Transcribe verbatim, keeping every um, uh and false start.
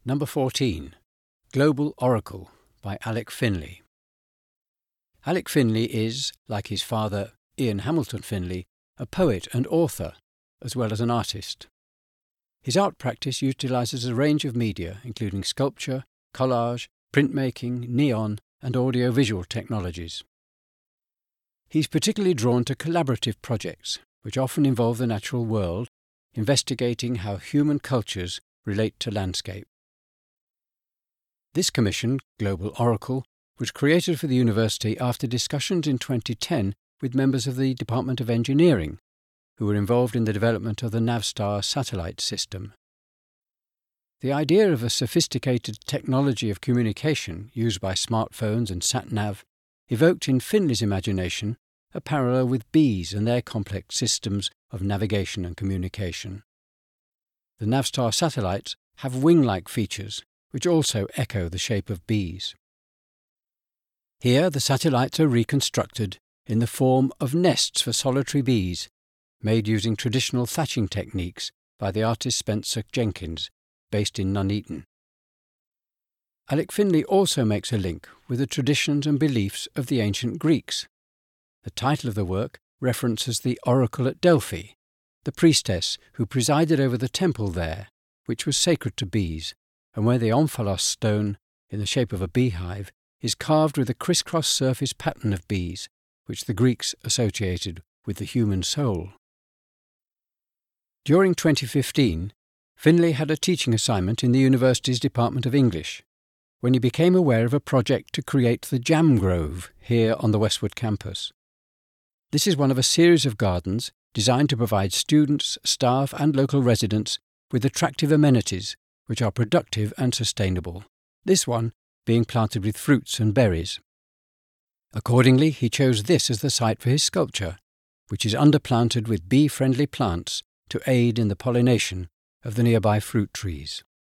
Number fourteen. Global Oracle by Alec Finlay. Alec Finlay is, like his father Ian Hamilton Finlay, a poet and author, as well as an artist. His art practice utilises a range of media, including sculpture, collage, printmaking, neon, and audio-visual technologies. He's particularly drawn to collaborative projects, which often involve the natural world, investigating how human cultures relate to landscape. This commission, Global Oracle, was created for the university after discussions in twenty ten with members of the Department of Engineering, who were involved in the development of the Navstar satellite system. The idea of a sophisticated technology of communication used by smartphones and sat-nav evoked in Finlay's imagination a parallel with bees and their complex systems of navigation and communication. The Navstar satellites have wing-like features, which also echo the shape of bees. Here the satellites are reconstructed in the form of nests for solitary bees, made using traditional thatching techniques by the artist Spencer Jenkins, based in Nuneaton. Alec Finlay also makes a link with the traditions and beliefs of the ancient Greeks. The title of the work references the oracle at Delphi, the priestess who presided over the temple there, which was sacred to bees, and where the omphalos stone, in the shape of a beehive, is carved with a criss-cross surface pattern of bees, which the Greeks associated with the human soul. During twenty fifteen, Finlay had a teaching assignment in the university's Department of English, when he became aware of a project to create the Jam Grove here on the Westwood campus. This is one of a series of gardens designed to provide students, staff and local residents with attractive amenities which are productive and sustainable, this one being planted with fruits and berries. Accordingly, he chose this as the site for his sculpture, which is underplanted with bee-friendly plants to aid in the pollination of the nearby fruit trees.